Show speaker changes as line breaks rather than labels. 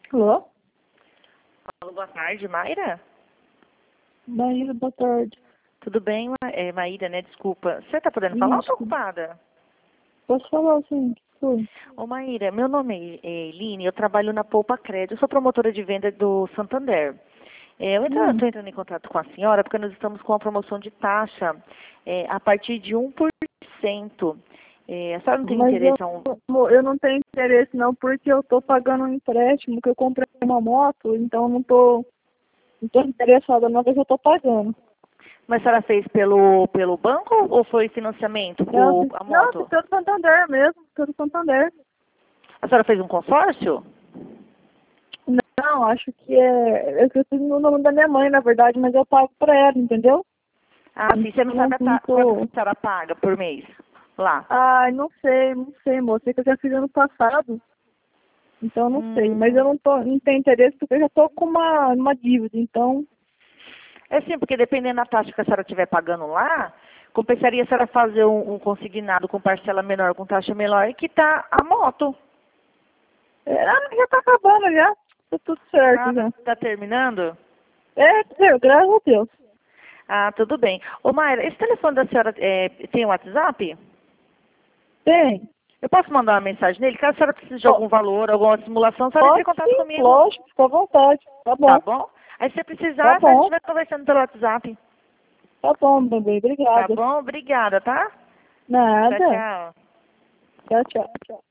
Alô?
Alô, boa tarde, Mayra?
Maíra, boa tarde.
Tudo bem, Maíra, né? Desculpa. Você tá podendo falar ou tá
Isso.
ocupada?
Posso falar, sim? Foi.
Ô, Maíra, meu nome é Eline, eu trabalho na Poupa Crédito, eu sou promotora de venda do Santander. Eu
Hum.
estou entrando em contato com a senhora porque nós estamos com uma promoção de taxa a partir de 1%. A senhora não tem
Mas eu,
interesse
eu não tenho interesse não, porque eu tô pagando um empréstimo, que eu comprei uma moto, então eu não tô interessada não, porque eu tô pagando.
Mas a senhora fez pelo banco ou foi financiamento, a
Não,
moto?
pelo Santander mesmo, pelo Santander.
A senhora fez um consórcio?
Não, acho que eu fiz no nome da minha mãe, na verdade, mas eu pago pra ela, entendeu?
Ah, sim, você não
Não,
sabe
não
quanto
tô...
a senhora paga por mês lá?
Ai, não sei, moça, é que eu já fiz ano passado. Então eu não sei, mas eu
Hum,
não tenho interesse porque eu já estou com uma dívida, então
é sim, porque dependendo da taxa que a senhora estiver pagando lá, compensaria a senhora fazer um consignado com parcela menor, com taxa menor, e quitar a moto.
já está acabando já, tá tudo certo
Ah,
já.
tá terminando?
Graças a Deus.
Ah, tudo bem. Ô, Mayra, esse telefone da senhora tem WhatsApp?
Tem.
Eu posso mandar uma mensagem nele? Caso a senhora precise de
Ó,
algum valor, alguma simulação, a senhora entre em
pode
contato
sim,
comigo.
lógico, fica à vontade.
Tá bom? Aí se você
Tá
precisar, a gente
bom,
vai conversando pelo WhatsApp.
tá bom, bebê,
Tá
obrigada.
bom? Obrigada, tá? Tchau,
Nada.
tchau.
Tchau, tchau.